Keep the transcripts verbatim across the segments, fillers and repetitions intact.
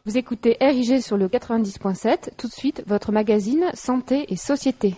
Vous écoutez R I G sur le quatre-vingt-dix point sept. Tout de suite, votre magazine Santé et Société.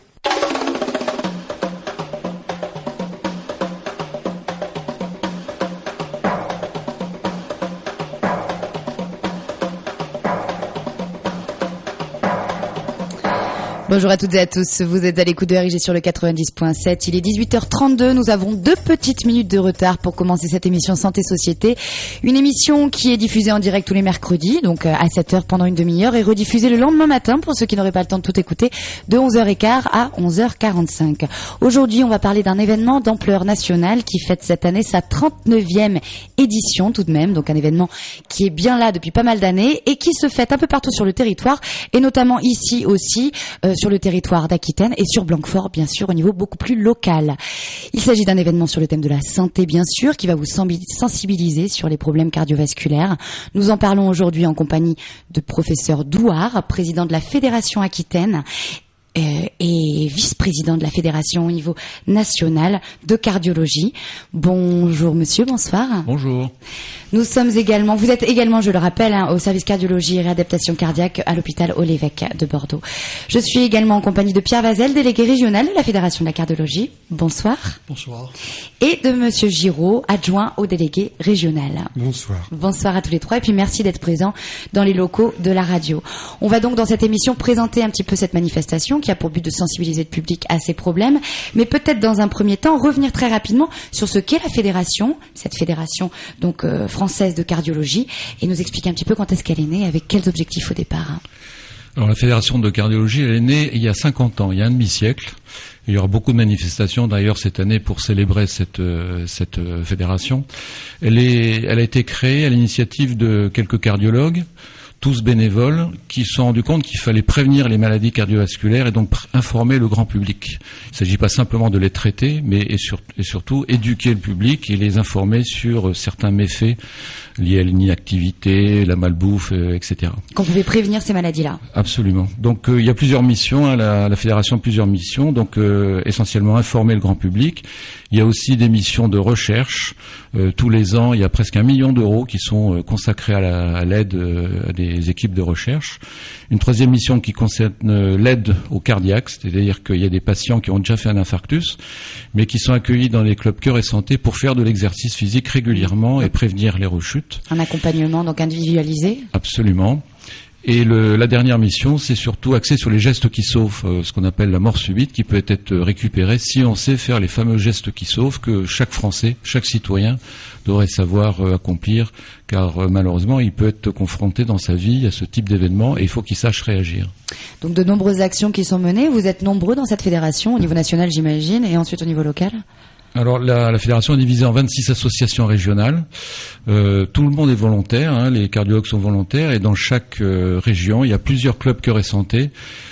Bonjour à toutes et à tous, vous êtes à l'écoute de R I G sur le quatre-vingt-dix point sept, il est dix-huit heures trente-deux, nous avons deux petites minutes de retard pour commencer cette émission Santé Société, une émission qui est diffusée en direct tous les mercredis, donc à sept heures pendant une demi-heure et rediffusée le lendemain matin pour ceux qui n'auraient pas le temps de tout écouter, de onze heures quinze à onze heures quarante-cinq. Aujourd'hui, on va parler d'un événement d'ampleur nationale qui fête cette année sa trente-neuvième édition tout de même, donc un événement qui est bien là depuis pas mal d'années et qui se fête un peu partout sur le territoire et notamment ici aussi, euh, sur le territoire d'Aquitaine et sur Blanquefort, bien sûr, au niveau beaucoup plus local. Il s'agit d'un événement sur le thème de la santé, bien sûr, qui va vous sensibiliser sur les problèmes cardiovasculaires. Nous en parlons aujourd'hui en compagnie de professeur Douard, président de la Fédération Aquitaine, Euh, et vice-président de la Fédération au niveau national de cardiologie. Bonjour monsieur, bonsoir. Bonjour. Nous sommes également, vous êtes également, je le rappelle, hein, au service cardiologie et réadaptation cardiaque à l'hôpital Olévêque de Bordeaux. Je suis également en compagnie de Pierre Vazel, délégué régional de la Fédération de la cardiologie. Bonsoir. Bonsoir. Et de monsieur Giraud, adjoint au délégué régional. Bonsoir. Bonsoir à tous les trois et puis merci d'être présents dans les locaux de la radio. On va donc dans cette émission présenter un petit peu cette manifestation qui a pour but de sensibiliser le public à ces problèmes, mais peut-être dans un premier temps revenir très rapidement sur ce qu'est la fédération, cette fédération donc euh, française de cardiologie, et nous expliquer un petit peu quand est-ce qu'elle est née, avec quels objectifs au départ. Hein. Alors la fédération de cardiologie, elle est née il y a cinquante ans, il y a un demi-siècle. Il y aura beaucoup de manifestations d'ailleurs cette année pour célébrer cette euh, cette euh, fédération. Elle est, elle a été créée à l'initiative de quelques cardiologues, tous bénévoles, qui se sont rendus compte qu'il fallait prévenir les maladies cardiovasculaires et donc informer le grand public. Il ne s'agit pas simplement de les traiter, mais et, sur, et surtout éduquer le public et les informer sur certains méfaits liés à l'inactivité, la malbouffe, euh, et cetera. Qu'on pouvait prévenir ces maladies-là. Absolument. Donc euh, il y a plusieurs missions, hein, la, la fédération a plusieurs missions, donc euh, essentiellement informer le grand public. Il y a aussi des missions de recherche. Euh, tous les ans, il y a presque un million d'euros qui sont euh, consacrés à, la, à l'aide euh, à des équipes de recherche. Une troisième mission qui concerne euh, l'aide aux cardiaques, c'est-à-dire qu'il y a des patients qui ont déjà fait un infarctus, mais qui sont accueillis dans les clubs cœur et santé pour faire de l'exercice physique régulièrement et prévenir les rechutes. Un accompagnement donc individualisé. Absolument. Et le, la dernière mission, c'est surtout axé sur les gestes qui sauvent, euh, ce qu'on appelle la mort subite, qui peut être récupérée si on sait faire les fameux gestes qui sauvent que chaque Français, chaque citoyen devrait savoir euh, accomplir, car euh, malheureusement, il peut être confronté dans sa vie à ce type d'événement et il faut qu'il sache réagir. Donc de nombreuses actions qui sont menées, vous êtes nombreux dans cette fédération, au niveau national j'imagine, et ensuite au niveau local ? Alors la, la fédération est divisée en vingt-six associations régionales. Euh, tout le monde est volontaire, hein, les cardiologues sont volontaires et dans chaque euh, région, il y a plusieurs clubs cœur et santé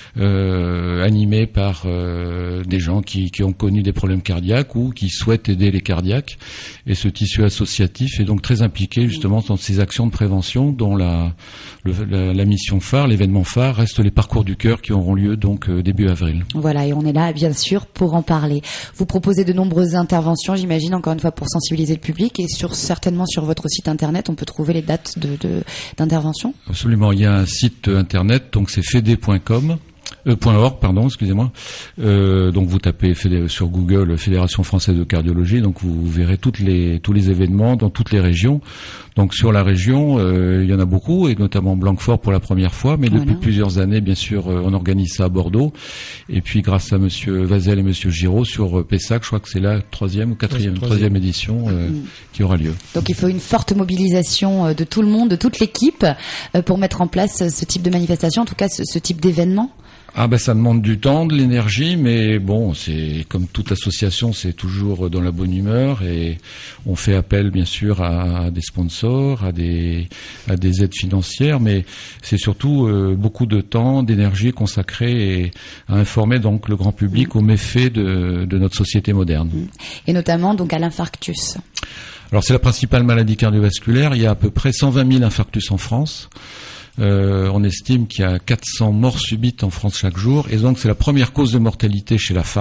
euh, animés par euh, des gens qui, qui ont connu des problèmes cardiaques ou qui souhaitent aider les cardiaques. Et ce tissu associatif est donc très impliqué justement dans ces actions de prévention dont la, le, la, la mission phare, l'événement phare reste les parcours du cœur qui auront lieu donc euh, début avril. Voilà, et on est là bien sûr pour en parler. Vous proposez de nombreuses interventions, j'imagine, encore une fois pour sensibiliser le public, et sur certainement sur votre site internet, on peut trouver les dates de, de, d'intervention. Absolument, il y a un site internet, donc c'est fede point com. Euh, .org, pardon, excusez-moi. Euh, donc vous tapez fédé- sur Google Fédération française de cardiologie, donc vous verrez toutes les tous les événements dans toutes les régions. Donc sur la région, euh, il y en a beaucoup, et notamment Blanquefort pour la première fois, mais voilà. Depuis plusieurs années, bien sûr, euh, on organise ça à Bordeaux. Et puis grâce à Monsieur Vazel et Monsieur Giraud sur euh, Pessac, je crois que c'est la troisième ou quatrième, troisième édition euh, mmh. qui aura lieu. Donc il faut une forte mobilisation euh, de tout le monde, de toute l'équipe, euh, pour mettre en place ce type de manifestation, en tout cas ce, ce type d'événement. Ah ben ça demande du temps, de l'énergie, mais bon, c'est comme toute association, c'est toujours dans la bonne humeur et on fait appel bien sûr à, à des sponsors, à des à des aides financières, mais c'est surtout euh, beaucoup de temps, d'énergie consacrée et à informer donc le grand public aux méfaits de, de notre société moderne. Et notamment donc à l'infarctus. Alors c'est la principale maladie cardiovasculaire. Il y a à peu près cent vingt mille infarctus en France. Euh, on estime qu'il y a quatre cents morts subites en France chaque jour, et donc c'est la première cause de mortalité chez la femme.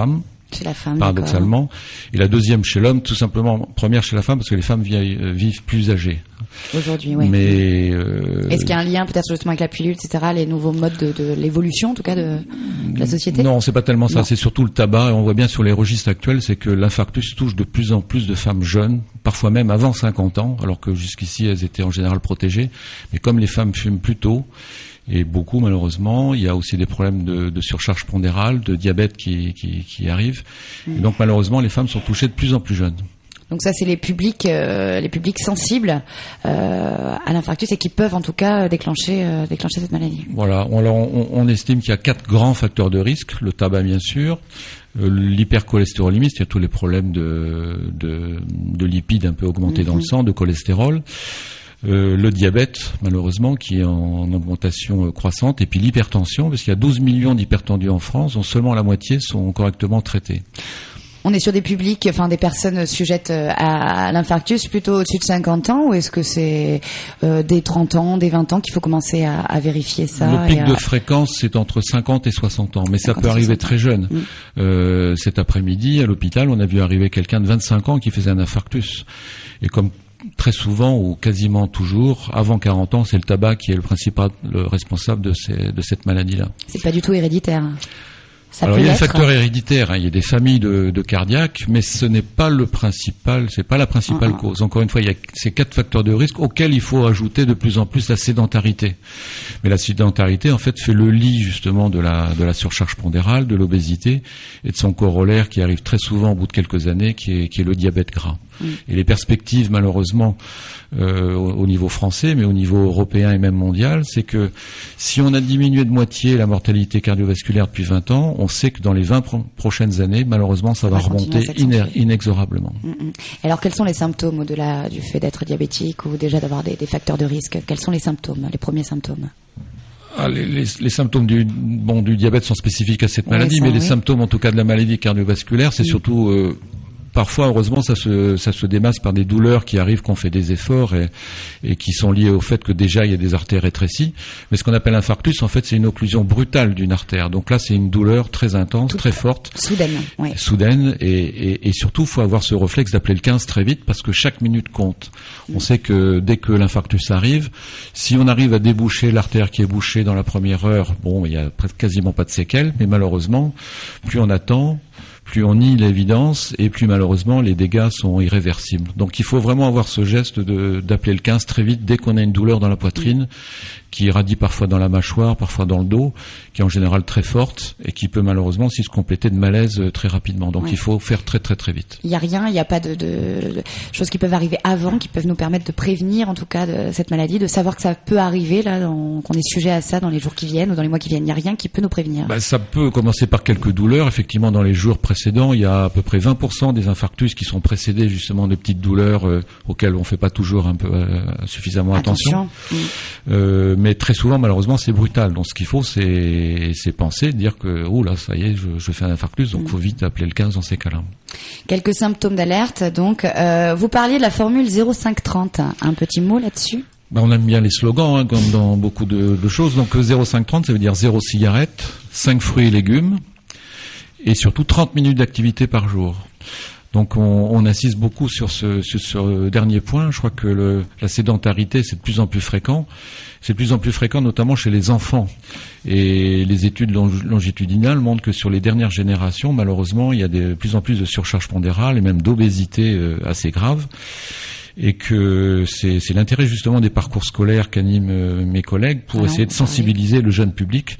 Chez la femme, paradoxalement. D'accord. Et la deuxième chez l'homme, tout simplement, première chez la femme, parce que les femmes vivent, vivent plus âgées. Aujourd'hui, oui. Mais euh... est-ce qu'il y a un lien peut-être justement avec la pilule, et cetera, les nouveaux modes de, de l'évolution, en tout cas, de, de la société? Non, c'est pas tellement ça. Non. C'est surtout le tabac. Et on voit bien sur les registres actuels, c'est que l'infarctus touche de plus en plus de femmes jeunes, parfois même avant cinquante ans, alors que jusqu'ici elles étaient en général protégées. Mais comme les femmes fument plus tôt, et beaucoup malheureusement, il y a aussi des problèmes de, de surcharge pondérale, de diabète qui, qui, qui arrivent. Mmh. Et donc malheureusement, les femmes sont touchées de plus en plus jeunes. Donc ça, c'est les publics, euh, les publics sensibles euh, à l'infarctus et qui peuvent en tout cas déclencher, euh, déclencher cette maladie. Voilà. On, on, on estime qu'il y a quatre grands facteurs de risque. Le tabac, bien sûr, euh, l'hypercholestérolémie, c'est-à-dire tous les problèmes de, de, de lipides un peu augmentés mmh. dans le sang, de cholestérol. Euh, le diabète, malheureusement, qui est en augmentation croissante, et puis l'hypertension, parce qu'il y a douze millions d'hypertendus en France, dont seulement la moitié sont correctement traités. On est sur des publics, enfin des personnes sujettes à l'infarctus plutôt au-dessus de cinquante ans, ou est-ce que c'est euh, des trente ans, des vingt ans qu'il faut commencer à, à vérifier ça? Le pic à... de fréquence, c'est entre cinquante et soixante ans, mais ça peut arriver très jeune. Mmh. Euh, cet après-midi, à l'hôpital, on a vu arriver quelqu'un de vingt-cinq ans qui faisait un infarctus. Et comme très souvent ou quasiment toujours, avant quarante ans, c'est le tabac qui est le principal le responsable de, ces, de cette maladie-là. C'est pas du tout héréditaire. Ça Alors peut il y a le l'être. facteur héréditaire, hein, il y a des familles de, de cardiaques, mais ce n'est pas le principal, c'est pas la principale uh-huh. cause. Encore une fois, il y a ces quatre facteurs de risque auxquels il faut ajouter de plus en plus la sédentarité. Mais la sédentarité, en fait, fait le lit justement de la de la surcharge pondérale, de l'obésité et de son corollaire qui arrive très souvent au bout de quelques années, qui est qui est le diabète gras. Mm. Et les perspectives, malheureusement, euh, au, au niveau français, mais au niveau européen et même mondial, c'est que si on a diminué de moitié la mortalité cardiovasculaire depuis vingt ans, on sait que dans les vingt pro- prochaines années, malheureusement, ça, ça va, va remonter iner- inexorablement. Mm-mm. Alors, quels sont les symptômes au-delà du fait d'être diabétique ou déjà d'avoir des, des facteurs de risque? Quels sont les symptômes, les premiers symptômes? Ah, les, les, les symptômes du, bon, du diabète sont spécifiques à cette maladie, oui, ça, mais les oui. symptômes, en tout cas, de la maladie cardiovasculaire, c'est mm. surtout... Euh, Parfois, heureusement, ça se, ça se démasse par des douleurs qui arrivent quand on fait des efforts et, et qui sont liées au fait que déjà il y a des artères rétrécies. Mais ce qu'on appelle infarctus, en fait, c'est une occlusion brutale d'une artère. Donc là, c'est une douleur très intense, Tout très forte. Soudaine, oui. Soudaine. Et, et, et surtout, il faut avoir ce réflexe d'appeler le quinze très vite parce que chaque minute compte. Mmh. On sait que dès que l'infarctus arrive, si on arrive à déboucher l'artère qui est bouchée dans la première heure, bon, il y a quasiment pas de séquelles, mais malheureusement, plus on attend, plus on nie l'évidence et plus malheureusement les dégâts sont irréversibles. Donc il faut vraiment avoir ce geste de, d'appeler le quinze très vite dès qu'on a une douleur dans la poitrine qui irradie parfois dans la mâchoire, parfois dans le dos, qui est en général très forte et qui peut malheureusement aussi se compléter de malaise très rapidement. Donc ouais. il faut faire très très très vite. Il n'y a rien, il n'y a pas de, de, de choses qui peuvent arriver avant, qui peuvent nous permettre de prévenir en tout cas de cette maladie, de savoir que ça peut arriver, là, dans, qu'on est sujet à ça dans les jours qui viennent ou dans les mois qui viennent. Il n'y a rien qui peut nous prévenir. Bah, ça peut commencer par quelques douleurs. Effectivement, dans les jours précédents, il y a à peu près vingt pour cent des infarctus qui sont précédés justement de petites douleurs euh, auxquelles on ne fait pas toujours un peu euh, suffisamment attention. attention. Mmh. Euh, mais très souvent, malheureusement, c'est brutal. Donc, ce qu'il faut, c'est, c'est penser, dire que, oh là, ça y est, je, je fais un infarctus, donc il mmh. faut vite appeler le quinze dans ces cas-là. Quelques symptômes d'alerte. Donc, euh, vous parliez de la formule zéro cinq trente. Un petit mot là-dessus? Ben, on aime bien les slogans, hein, comme dans beaucoup de, de choses. Donc, zéro cinq trente, ça veut dire zéro cigarette, cinq fruits et légumes, et surtout trente minutes d'activité par jour. Donc on, on insiste beaucoup sur ce, sur ce dernier point. Je crois que le, la sédentarité, c'est de plus en plus fréquent. C'est de plus en plus fréquent, notamment chez les enfants. Et les études longitudinales montrent que sur les dernières générations, malheureusement, il y a de plus en plus de surcharge pondérale et même d'obésité euh, assez grave. Et que c'est, c'est l'intérêt justement des parcours scolaires qu'animent euh, mes collègues pour ah essayer non, de sensibiliser oui. le jeune public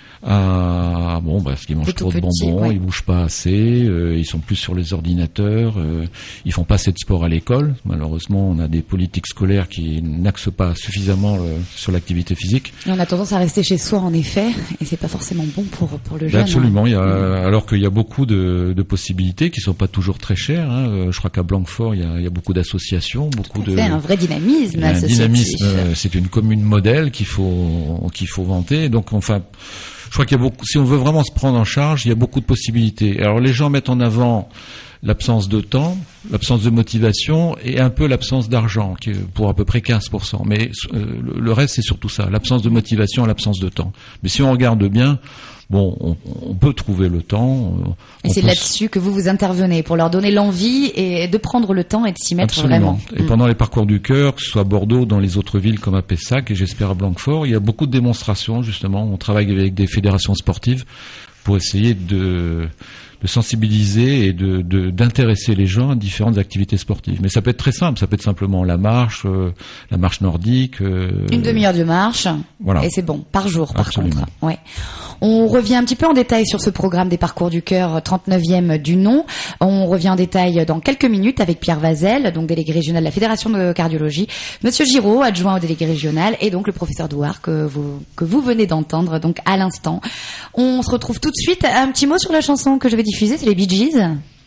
à bon parce qu'ils mangent trop de bonbons, ouais. ils bougent pas assez, euh, ils sont plus sur les ordinateurs, euh, ils font pas assez de sport à l'école. Malheureusement, on a des politiques scolaires qui n'axent pas suffisamment le, sur l'activité physique. Et on a tendance à rester chez soi en effet, et c'est pas forcément bon pour pour le jeune. Absolument, hein. il y a, mmh. alors qu'il y a beaucoup de, de possibilités qui sont pas toujours très chères. Hein. Je crois qu'à Blanquefort, il y a, il y a beaucoup d'associations, beaucoup de. C'est un vrai dynamisme. Un dynamisme, c'est une commune modèle qu'il faut qu'il faut vanter. Donc enfin. Je crois qu'il y a beaucoup, si on veut vraiment se prendre en charge, il y a beaucoup de possibilités. Alors les gens mettent en avant l'absence de temps, l'absence de motivation et un peu l'absence d'argent, qui est pour à peu près quinze pour cent. Mais euh, le reste, c'est surtout ça, l'absence de motivation et l'absence de temps. Mais si on regarde bien, bon, on, on peut trouver le temps. Et c'est là-dessus que vous vous intervenez, pour leur donner l'envie et de prendre le temps et de s'y mettre Absolument. vraiment. Et mmh. pendant les parcours du cœur, que ce soit à Bordeaux, dans les autres villes comme à Pessac et j'espère à Blanquefort, il y a beaucoup de démonstrations justement. On travaille avec des fédérations sportives pour essayer de, de sensibiliser et de, de, d'intéresser les gens à différentes activités sportives. Mais ça peut être très simple, ça peut être simplement la marche, euh, la marche nordique. Euh, Une demi-heure de marche, voilà. Et c'est bon, par jour par Absolument. contre. Ouais. On revient un petit peu en détail sur ce programme des parcours du cœur, trente-neuvième du nom. On revient en détail dans quelques minutes avec Pierre Vazel, donc délégué régional de la Fédération de cardiologie, Monsieur Giraud, adjoint au délégué régional, et donc le professeur Douard que vous, que vous venez d'entendre donc à l'instant. On se retrouve tout de suite. Un petit mot sur la chanson que je vais diffuser, c'est les Bee Gees.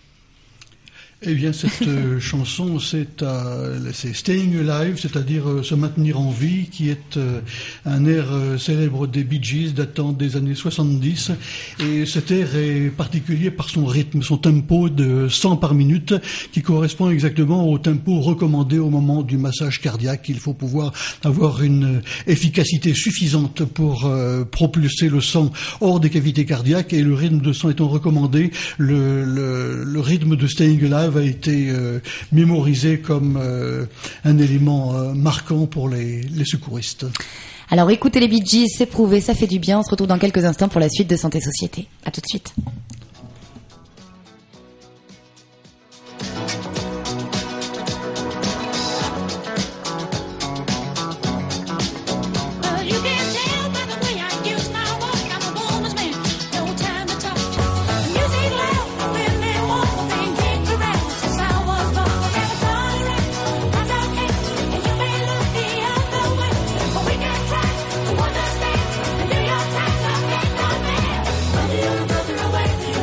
Eh bien, cette euh, chanson, c'est, euh, c'est Staying Alive, c'est-à-dire euh, se maintenir en vie, qui est euh, un air euh, célèbre des Bee Gees datant des années soixante-dix. Et cet air est particulier par son rythme, son tempo de cent par minute, qui correspond exactement au tempo recommandé au moment du massage cardiaque. Il faut pouvoir avoir une efficacité suffisante pour euh, propulser le sang hors des cavités cardiaques, et le rythme de sang étant recommandé, le, le, le rythme de Staying Alive a été euh, mémorisé comme euh, un élément euh, marquant pour les, les secouristes. Alors écoutez les Bee Gees, c'est prouvé, ça fait du bien. On se retrouve dans quelques instants pour la suite de Santé Société. À tout de suite. Away.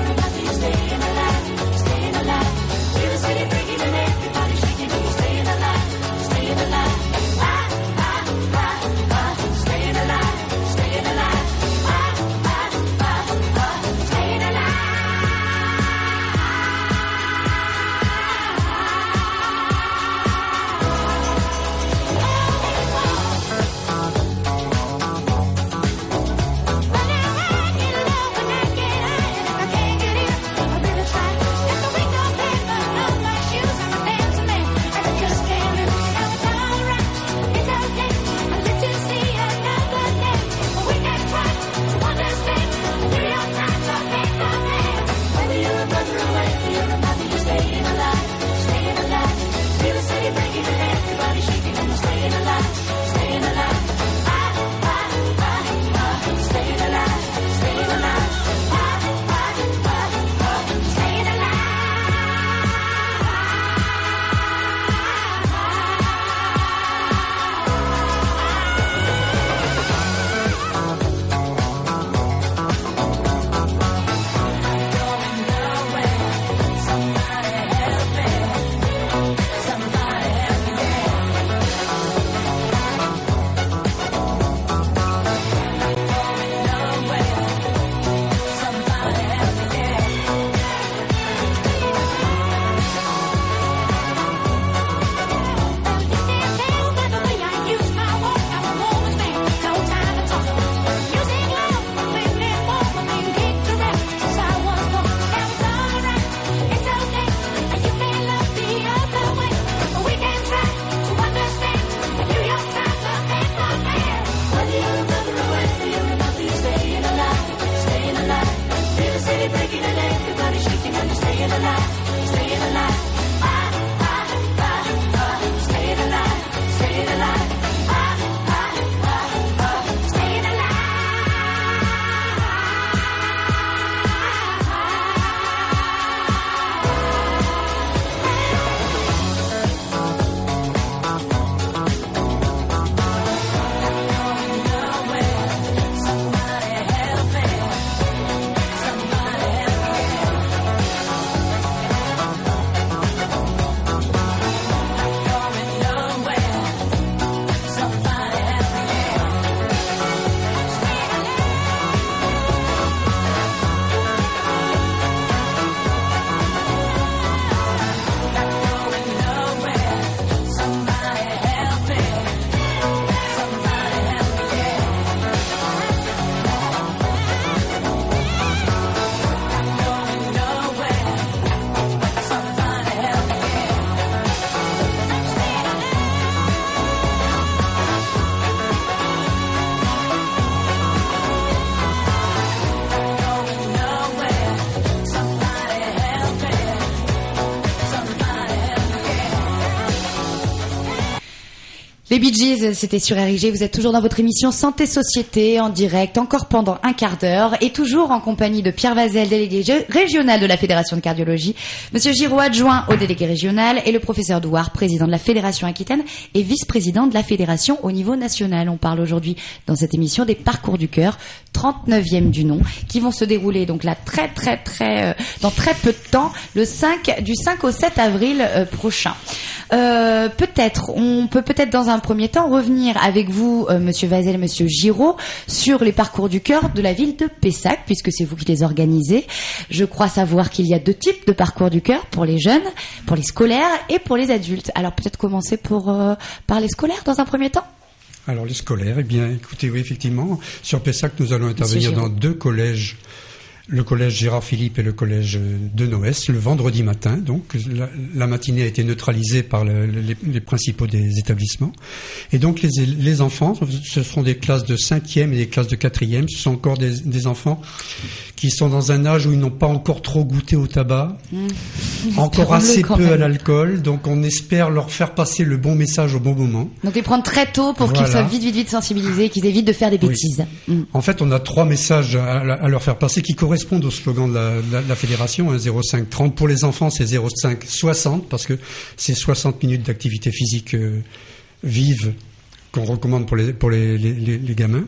Les Bee Gees, c'était sur R I G. Vous êtes toujours dans votre émission Santé Société en direct, encore pendant un quart d'heure, et toujours en compagnie de Pierre Vazel, délégué régional de la Fédération de cardiologie, Monsieur Giraud, adjoint au délégué régional, et le professeur Douard, président de la Fédération Aquitaine et vice-président de la Fédération au niveau national. On parle aujourd'hui dans cette émission des parcours du cœur, trente-neuvième du nom, qui vont se dérouler donc là très très très euh, dans très peu de temps, le cinq du cinq au sept avril euh, prochain. Euh, peut-être, on peut peut-être dans un premier temps revenir avec vous, euh, Monsieur Vazel et Monsieur Giraud, sur les parcours du cœur de la ville de Pessac, puisque c'est vous qui les organisez. Je crois savoir qu'il y a deux types de parcours du cœur, pour les jeunes, pour les scolaires et pour les adultes. Alors peut-être commencer pour, euh, par les scolaires dans un premier temps. Alors les scolaires, eh bien écoutez, oui effectivement, sur Pessac nous allons intervenir dans deux collèges. Le collège Gérard Philippe et le collège de Noès, le vendredi matin. Donc, la, la matinée a été neutralisée par le, les, les principaux des établissements. Et donc, les, les enfants, ce seront des classes de cinquième et des classes de quatrième. Ce sont encore des, des enfants qui sont dans un âge où ils n'ont pas encore trop goûté au tabac, mmh. encore assez peu même. à l'alcool. Donc, on espère leur faire passer le bon message au bon moment. Donc, les prendre très tôt pour voilà. qu'ils soient vite, vite, vite sensibilisés et qu'ils évitent de faire des bêtises. Oui. Mmh. En fait, on a trois messages à, à leur faire passer qui correspondent correspondent au slogan de la, de la, de la fédération, hein, zéro cinq trente. Pour les enfants, c'est zéro cinq soixante, parce que c'est soixante minutes d'activité physique euh, vive qu'on recommande pour les, pour les, les, les, les gamins.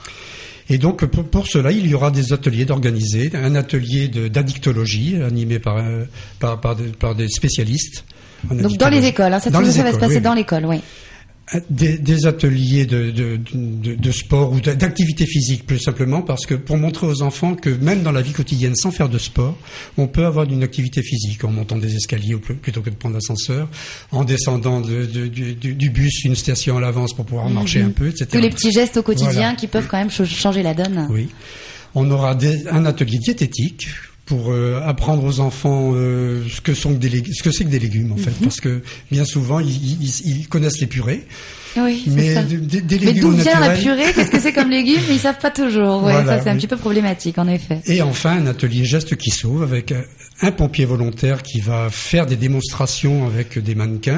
Et donc, pour, pour cela, il y aura des ateliers d'organiser, un atelier de, d'addictologie animé par, euh, par, par, des, par des spécialistes. Donc, dans les écoles, hein, cette chose, ça va se passer oui, dans oui. l'école, oui. Des, des ateliers de, de, de, de sport ou d'activité physique, plus simplement, parce que pour montrer aux enfants que même dans la vie quotidienne, sans faire de sport, on peut avoir une activité physique en montant des escaliers ou plutôt que de prendre l'ascenseur, en descendant de, de, du, du bus une station à l'avance pour pouvoir marcher mmh. un peu, et cetera. Tous les petits gestes au quotidien voilà. qui peuvent oui. quand même changer la donne. Oui. On aura des, un atelier diététique pour euh, apprendre aux enfants euh, ce que sont des lég- ce que c'est que des légumes en fait, mm-hmm. parce que bien souvent ils, ils, ils connaissent les purées, oui, mais ça. des, des légumes mais d'où vient naturels, la purée, qu'est-ce que c'est comme légumes, ils savent pas toujours. Ouais, voilà, ça c'est oui. un petit peu problématique en effet. Et enfin un atelier gestes qui sauvent avec un pompier volontaire qui va faire des démonstrations avec des mannequins.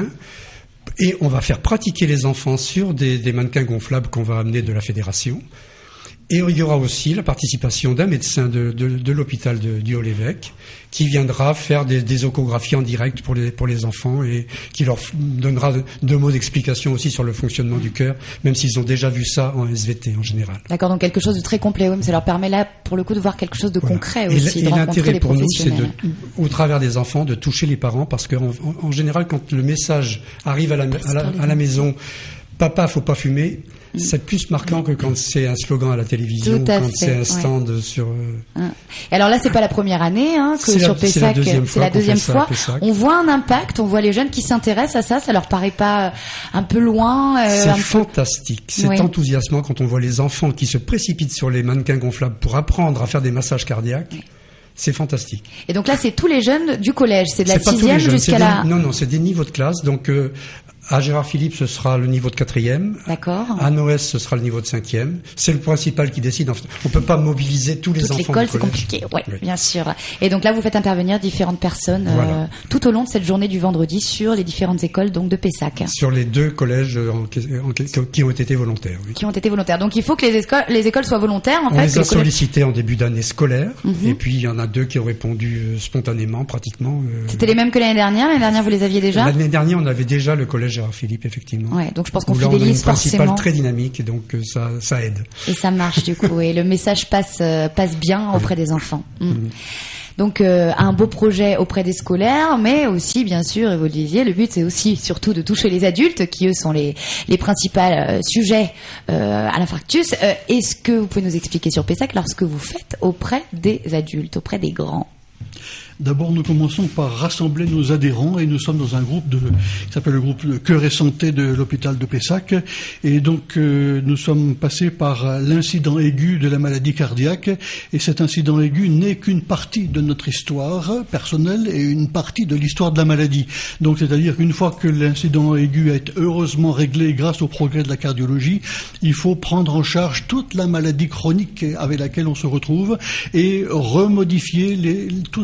Et on va faire pratiquer les enfants sur des, des mannequins gonflables qu'on va amener de la fédération. Et il y aura aussi la participation d'un médecin de, de, de l'hôpital de, du Haut-l'Évêque qui viendra faire des, des échographies en direct pour les, pour les enfants et qui leur donnera deux mots d'explication aussi sur le fonctionnement du cœur, même s'ils ont déjà vu ça en S V T en général. D'accord, donc quelque chose de très complet, oui, mais ça leur permet là, pour le coup, de voir quelque chose de voilà. concret et aussi, et de rencontrer l'intérêt les pour nous, c'est de, mm. au travers des enfants, de toucher les parents, parce qu'en en, en général, quand le message arrive à la, à la, à la maison, papa, faut pas fumer. C'est plus marquant que quand c'est un slogan à la télévision ou quand fait, c'est un stand ouais. sur... Euh... Et alors là, c'est pas la première année hein, que c'est sur la, Pessac, c'est la deuxième c'est fois. La deuxième fois. On voit un impact, on voit les jeunes qui s'intéressent à ça, ça leur paraît pas un peu loin euh, C'est un fantastique, peu... c'est oui. enthousiasmant quand on voit les enfants qui se précipitent sur les mannequins gonflables pour apprendre à faire des massages cardiaques. Oui. C'est fantastique. Et donc là, c'est tous les jeunes du collège, c'est de la c'est sixième jusqu'à des... la... Non, non, c'est des niveaux de classe, donc... Euh, À Gérard Philippe, ce sera le niveau de quatrième. D'accord. À Noès, ce sera le niveau de cinquième. C'est le principal qui décide. On peut pas mobiliser tous les Toute enfants. L'école, c'est compliqué. Ouais, oui, bien sûr. Et donc là, vous faites intervenir différentes personnes voilà. euh, tout au long de cette journée du vendredi sur les différentes écoles donc de Pessac. Sur les deux collèges en, en, qui ont été volontaires. Oui. Qui ont été volontaires. Donc il faut que les écoles, les écoles soient volontaires. En On fait, les a les sollicités collèges... en début d'année scolaire. Mm-hmm. Et puis il y en a deux qui ont répondu euh, spontanément, pratiquement. Euh... C'était les mêmes que l'année dernière. L'année dernière, vous les aviez déjà. L'année dernière, on avait déjà le collège Gérard Philippe, effectivement. Ouais, donc je pense qu'on Là, fidélise on a une forcément. principale très dynamique, et donc euh, ça, ça aide. Et ça marche du coup, et le message passe euh, passe bien auprès des enfants. Mm. Mm. Donc euh, un beau projet auprès des scolaires, mais aussi bien sûr, et vous le disiez, le but c'est aussi surtout de toucher les adultes, qui eux sont les les principaux euh, sujets euh, à l'infarctus. Euh, est-ce que vous pouvez nous expliquer sur Pessac lorsque vous faites auprès des adultes, auprès des grands? D'abord, nous commençons par rassembler nos adhérents et nous sommes dans un groupe de, qui s'appelle le groupe Cœur et Santé de l'hôpital de Pessac. Et donc, euh, nous sommes passés par l'incident aigu de la maladie cardiaque. Et cet incident aigu n'est qu'une partie de notre histoire personnelle et une partie de l'histoire de la maladie. Donc, c'est-à-dire qu'une fois que l'incident aigu a été heureusement réglé grâce au progrès de la cardiologie, il faut prendre en charge toute la maladie chronique avec laquelle on se retrouve et remodifier les, toute l'hygiène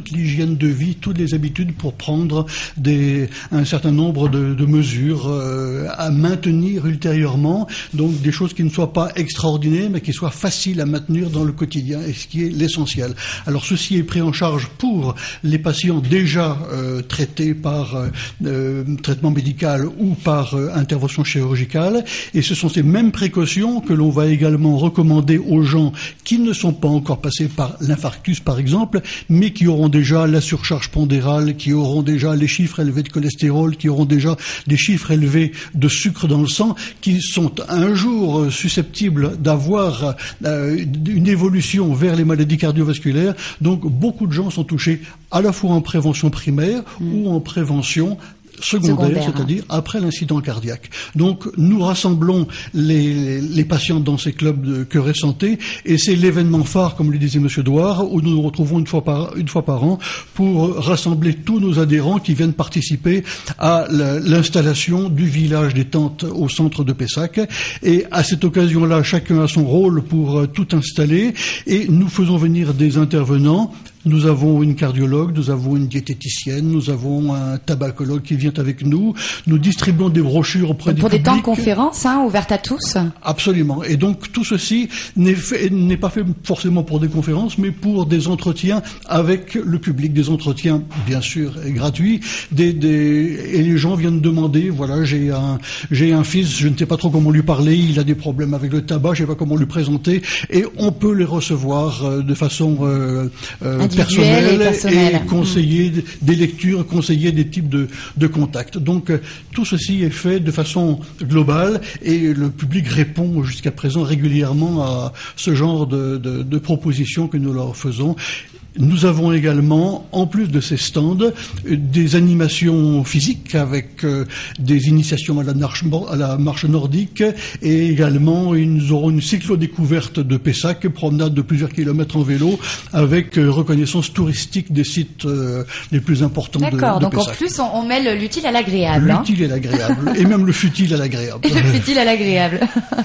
hygiène de vie, toutes les habitudes pour prendre des, un certain nombre de, de mesures euh, à maintenir ultérieurement, donc des choses qui ne soient pas extraordinaires, mais qui soient faciles à maintenir dans le quotidien, et ce qui est l'essentiel. Alors ceci est pris en charge pour les patients déjà euh, traités par euh, traitement médical ou par euh, intervention chirurgicale, et ce sont ces mêmes précautions que l'on va également recommander aux gens qui ne sont pas encore passés par l'infarctus par exemple, mais qui auront déjà la surcharge pondérale, qui auront déjà les chiffres élevés de cholestérol, qui auront déjà des chiffres élevés de sucre dans le sang, qui sont un jour susceptibles d'avoir euh, une évolution vers les maladies cardiovasculaires. Donc beaucoup de gens sont touchés à la fois en prévention primaire mmh. ou en prévention secondaire, secondaire c'est-à-dire hein. après l'incident cardiaque. Donc nous rassemblons les, les patients dans ces clubs de cœur et santé, et c'est l'événement phare, comme le disait Monsieur Douard, où nous nous retrouvons une fois par, une fois par an pour rassembler tous nos adhérents qui viennent participer à la, l'installation du village des tentes au centre de Pessac. Et à cette occasion-là, chacun a son rôle pour euh, tout installer, et nous faisons venir des intervenants. Nous avons une cardiologue, nous avons une diététicienne, nous avons un tabacologue qui vient avec nous. Nous distribuons des brochures auprès du public. Pour des temps de conférence, hein, ouvertes à tous. Absolument. Et donc tout ceci n'est, fait, n'est pas fait forcément pour des conférences, mais pour des entretiens avec le public, des entretiens bien sûr gratuits. Des, des, et les gens viennent demander, voilà, j'ai un, j'ai un fils, je ne sais pas trop comment lui parler, il a des problèmes avec le tabac, je ne sais pas comment lui présenter, et on peut les recevoir euh, de façon euh, euh, personnel, et, personnel. et conseiller mmh. des lectures, conseiller des types de, de contacts. Donc euh, tout ceci est fait de façon globale, et le public répond jusqu'à présent régulièrement à ce genre de, de, de propositions que nous leur faisons. Nous avons également, en plus de ces stands, des animations physiques avec euh, des initiations à la, marche, à la marche nordique, et également nous aurons une cyclo-découverte de Pessac, promenade de plusieurs kilomètres en vélo, avec euh, reconnaissance touristique des sites euh, les plus importants de, de Pessac. D'accord, donc en plus on, on met l'utile à l'agréable. L'utile hein. et l'agréable, et même le futile à l'agréable. Et le futile à l'agréable.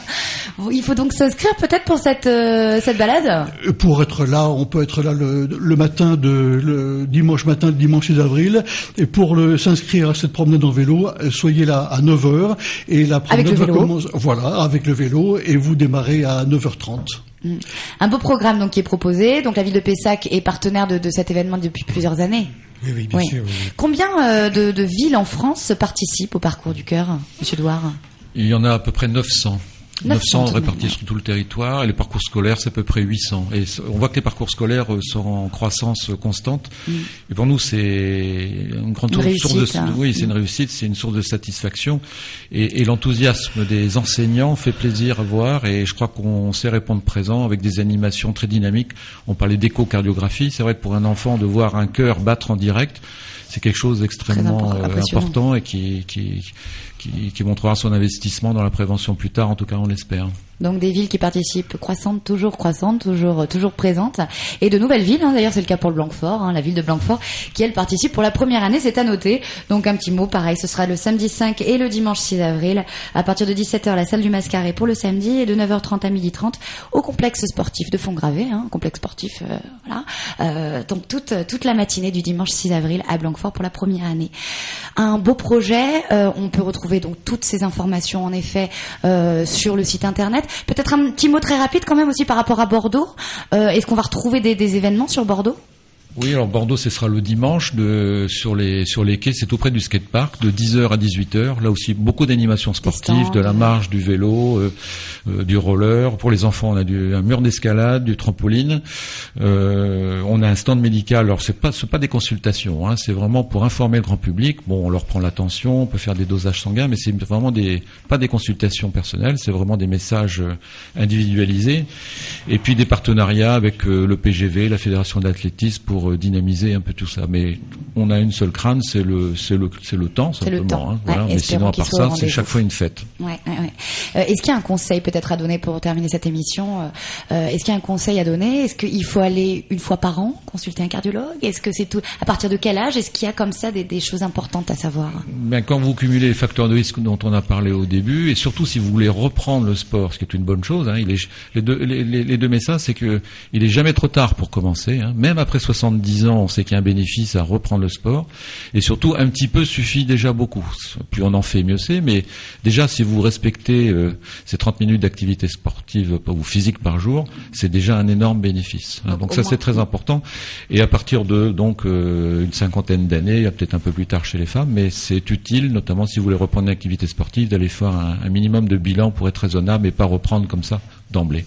Il faut donc s'inscrire peut-être pour cette, euh, cette balade ? Pour être là, on peut être là le le matin de le dimanche matin, le dimanche six avril, et pour le, s'inscrire à cette promenade en vélo, soyez là à neuf heures, et la promenade va commencer, voilà, avec le vélo, et vous démarrez à neuf heures trente. Un beau programme donc qui est proposé. Donc la ville de Pessac est partenaire de, de cet événement depuis plusieurs années. Oui, oui, bien oui. sûr. Oui. Combien euh, de, de villes en France participent au Parcours du Cœur, Monsieur Douard ? Il y en a à peu près neuf cents. neuf cents répartis même, sur tout le territoire, et les parcours scolaires, c'est à peu près huit cents. Et on voit que les parcours scolaires sont en croissance constante. Mm. Et pour nous, c'est une grande une source réussite, de, hein. oui, c'est une réussite, c'est une source de satisfaction. Et, et l'enthousiasme des enseignants fait plaisir à voir, et je crois qu'on sait répondre présent avec des animations très dynamiques. On parlait d'échocardiographie. C'est vrai que pour un enfant, de voir un cœur battre en direct, c'est quelque chose d'extrêmement euh, important, et qui, qui, qui, qui montrera son investissement dans la prévention plus tard, en tout cas on l'espère. Donc des villes qui participent croissantes, toujours croissantes, toujours toujours présentes, et de nouvelles villes. Hein, d'ailleurs, c'est le cas pour le Blanquefort, hein, la ville de Blanquefort, qui elle participe pour la première année. C'est à noter. Donc un petit mot, pareil, ce sera le samedi cinq et le dimanche six avril, à partir de dix-sept heures, la salle du Mascaret pour le samedi, et de neuf heures trente à midi trente au complexe sportif de Fontgravé, hein, complexe sportif, euh, voilà. Euh, donc toute toute la matinée du dimanche six avril à Blanquefort pour la première année. Un beau projet. Euh, on peut retrouver donc toutes ces informations en effet euh, sur le site internet. Peut-être un petit mot très rapide quand même aussi par rapport à Bordeaux. Euh, est-ce qu'on va retrouver des, des événements sur Bordeaux ? Oui, alors Bordeaux, ce sera le dimanche de, sur les sur les quais, c'est tout près du skatepark, de dix heures à dix-huit heures. Là aussi, beaucoup d'animations sportives, stands, de la marche, du vélo, euh, euh, du roller. Pour les enfants, on a du, un mur d'escalade, du trampoline. Euh, on a un stand médical. Alors c'est pas c'est pas des consultations, hein, c'est vraiment pour informer le grand public. Bon, on leur prend l'attention, on peut faire des dosages sanguins, mais c'est vraiment des pas des consultations personnelles, c'est vraiment des messages individualisés. Et puis des partenariats avec euh, le P G V, la Fédération d'athlétisme, pour dynamiser un peu tout ça, mais on a une seule crainte, c'est le c'est le c'est le temps simplement. C'est le temps. Hein, voilà. Ouais, mais sinon à part ça, c'est chaque fois une fête. Ouais, ouais, ouais. Euh, est-ce qu'il y a un conseil peut-être à donner pour terminer cette émission ? euh, Est-ce qu'il y a un conseil à donner ? Est-ce qu'il faut aller une fois par an consulter un cardiologue ? Est-ce que c'est tout ? À partir de quel âge ? Est-ce qu'il y a comme ça des, des choses importantes à savoir ? Ben, quand vous cumulez les facteurs de risque dont on a parlé au début, et surtout si vous voulez reprendre le sport, ce qui est une bonne chose, hein, il est, les deux les, les deux messages, c'est que il est jamais trop tard pour commencer, hein, même après soixante soixante-dix ans, on sait qu'il y a un bénéfice à reprendre le sport. Et surtout, un petit peu suffit déjà beaucoup. Plus on en fait, mieux c'est. Mais déjà, si vous respectez euh, ces trente minutes d'activité sportive ou physique par jour, c'est déjà un énorme bénéfice. Donc, donc ça, c'est très important. Et à partir de donc euh, une cinquantaine d'années, il y a peut-être un peu plus tard chez les femmes, mais c'est utile, notamment si vous voulez reprendre une activité sportive, d'aller faire un, un minimum de bilan pour être raisonnable et pas reprendre comme ça d'emblée.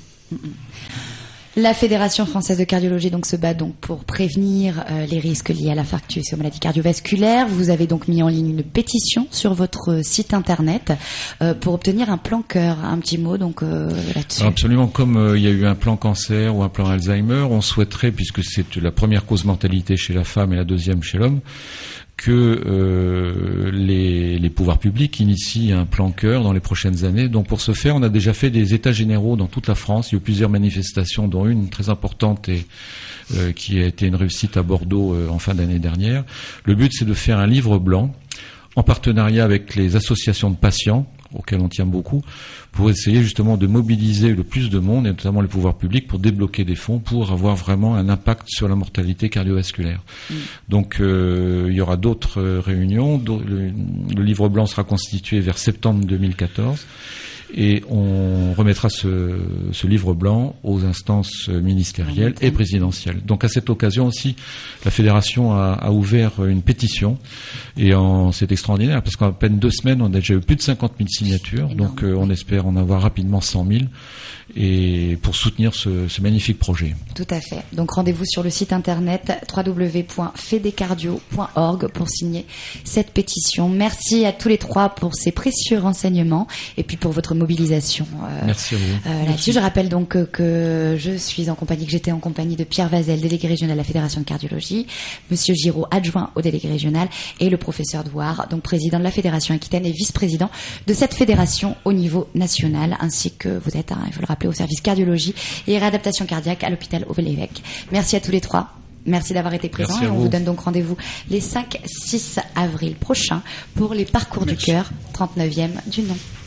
La Fédération française de cardiologie donc se bat donc pour prévenir euh, les risques liés à l'infarctus et aux maladies cardiovasculaires. Vous avez donc mis en ligne une pétition sur votre site internet euh, pour obtenir un plan cœur. Un petit mot donc euh, là-dessus. Absolument, comme euh, il y a eu un plan cancer ou un plan Alzheimer, on souhaiterait, puisque c'est la première cause mortalité chez la femme et la deuxième chez l'homme, que euh, les, les pouvoirs publics initient un plan cœur dans les prochaines années. Donc pour ce faire, on a déjà fait des états généraux dans toute la France. Il y a eu plusieurs manifestations, dont une très importante et euh, qui a été une réussite à Bordeaux euh, en fin d'année dernière. Le but, c'est de faire un livre blanc en partenariat avec les associations de patients, auxquelles on tient beaucoup, pour essayer justement de mobiliser le plus de monde, et notamment les pouvoirs publics, pour débloquer des fonds, pour avoir vraiment un impact sur la mortalité cardiovasculaire. Mmh. Donc euh, il y aura d'autres euh, réunions. Le, le livre blanc sera constitué vers septembre deux mille quatorze. Et on remettra ce, ce livre blanc aux instances ministérielles et présidentielles. Donc à cette occasion aussi, la Fédération a, a ouvert une pétition. Et en, c'est extraordinaire, parce qu'en à peine deux semaines, on a déjà eu plus de cinquante mille signatures. Donc euh, on espère en avoir rapidement cent mille. Et pour soutenir ce, ce magnifique projet. Tout à fait. Donc rendez-vous sur le site internet w w w point fedecardio point org pour signer cette pétition. Merci à tous les trois pour ces précieux renseignements et puis pour votre mobilisation. Euh, Merci à vous. Euh, là-dessus, je rappelle donc que, que je suis en compagnie, que j'étais en compagnie de Pierre Vazel, délégué régional de la Fédération de cardiologie, Monsieur Giraud, adjoint au délégué régional, et le professeur Douard, donc président de la Fédération Aquitaine et vice-président de cette fédération au niveau national, ainsi que vous êtes, hein, il faut le rappeler, au service cardiologie et réadaptation cardiaque à l'hôpital Auvel-l'Évêque. Merci à tous les trois. Merci d'avoir été présents. Et on vous. vous donne donc rendez-vous les cinq six avril prochains pour les parcours Merci. du cœur, trente-neuvième du nom.